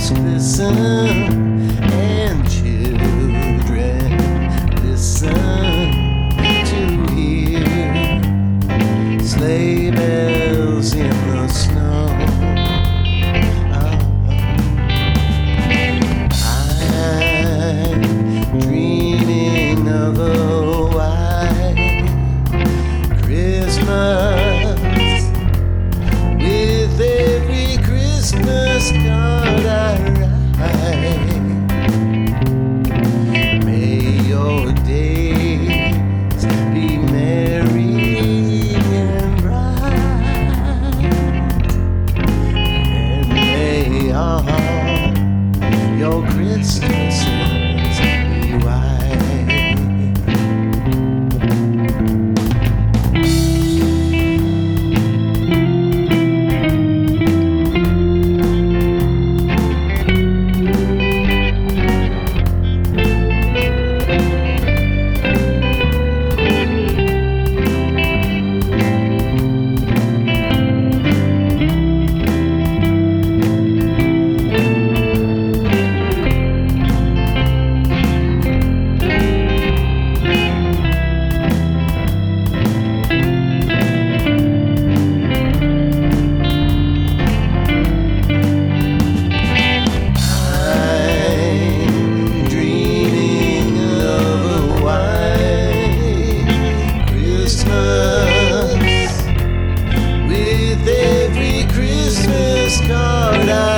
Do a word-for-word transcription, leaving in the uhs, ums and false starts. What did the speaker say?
Parents listen, and children listen to hear sleigh bells in the snow. I'm dreaming of a white Christmas with every Christmas card I write. May your days be merry and bright, and may all your Christmases be white. With every Christmas card I